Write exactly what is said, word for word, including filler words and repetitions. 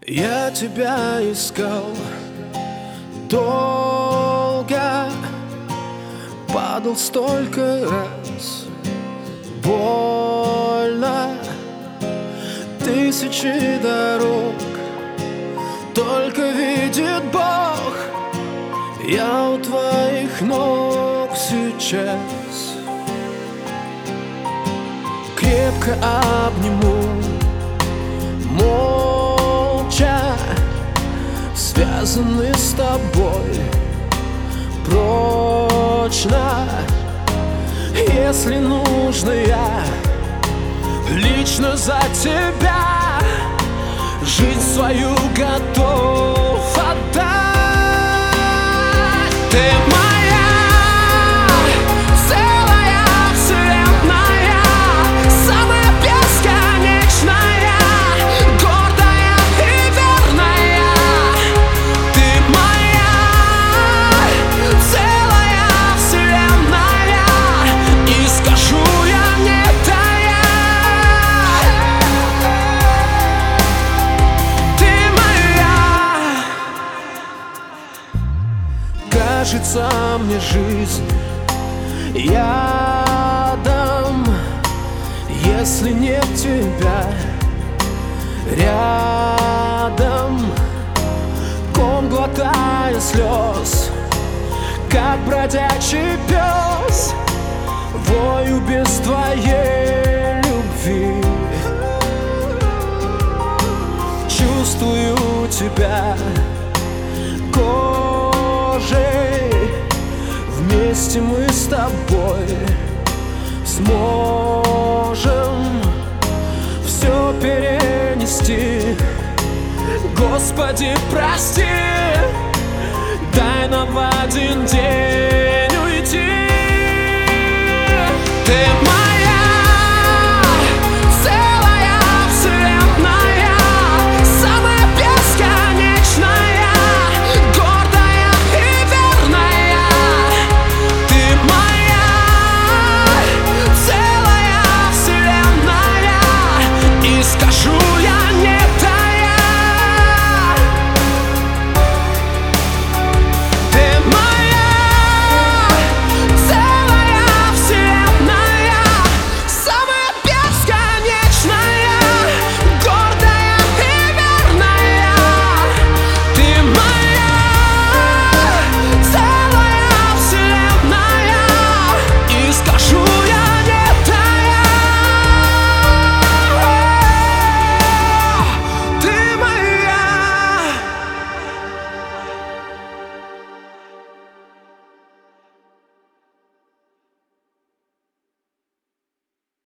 Я тебя искал долго, падал столько раз, больно, тысячи дорог, только видит Бог. Я у твоих ног сейчас, крепко обниму, молча связаны с тобой прочно. Если нужно, я лично за тебя жизнь свою готов отдать. Ты моя целая вселенная, самая бесконечная, гордая и верная. Ты моя целая вселенная, и скажу я не тая. Ты моя. Кажется мне жизнь ядом, если нет тебя рядом. Ком глотая слез, как бродячий пес, вою без твоей любви. Чувствую тебя кожей, вместе мы с тобой сможем все перенести. Господи, прости, дай нам в один день уйти.